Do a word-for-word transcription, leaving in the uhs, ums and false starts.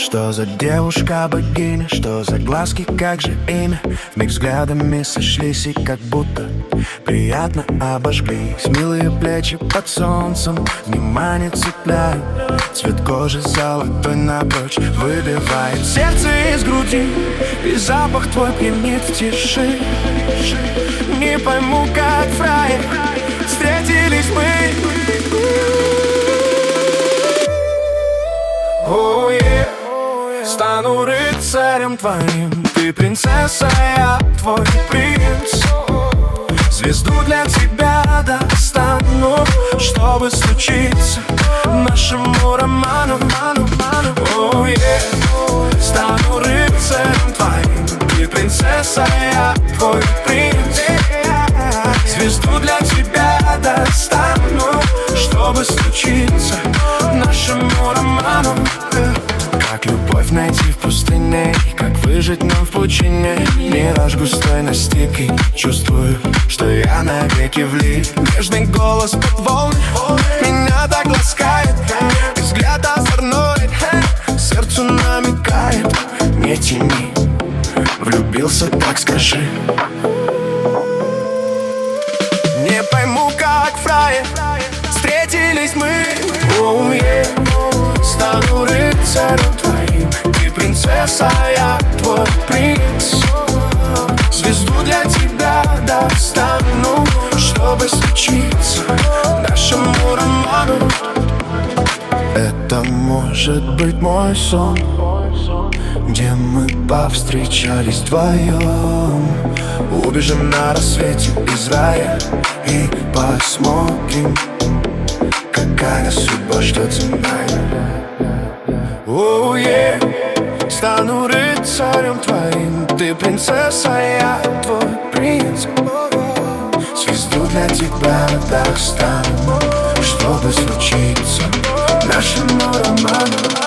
Что за девушка-богиня, что за глазки, как же имя? Вмиг взглядами сошлись и как будто приятно обожглись. Милые плечи под солнцем внимание цепляют. Цвет кожи золотой напрочь выбивает сердце из груди, и запах твой пьянит в тиши. Не пойму, как фраер встретились мы. Oh, yeah. Стану рыцарем твоим, ты принцесса, я твой принц. Звезду для тебя достану, чтобы случиться нашему роману. Oh, yeah. Стану рыцарем твоим, ты принцесса, я твой принц. Звезду для тебя достану, чтобы случиться нашему роману. Как любовь найти в пустыне, как выжить нам в пучине. Мираж густой настиг, и чувствую, что я навеки влип. Нежный голос под волны меня так ласкает, взгляд озорной сердцу намекает. Не тяни, влюбился, так скажи. Не пойму, как фраер встретились мы. Oh, yeah. Стану рыцарем твоим, ты принцесса, я твой принц. Звезду для тебя достану, чтобы случиться нашему роману. Это может быть мой сон, где мы повстречались вдвоем. Убежим на рассвете из рая и посмотрим, какая судьба ждет за нами. Oh, yeah. Стану рыцарем твоим, ты принцесса, я твой принц. Звезду для тебя достану, чтобы случиться нашему роману.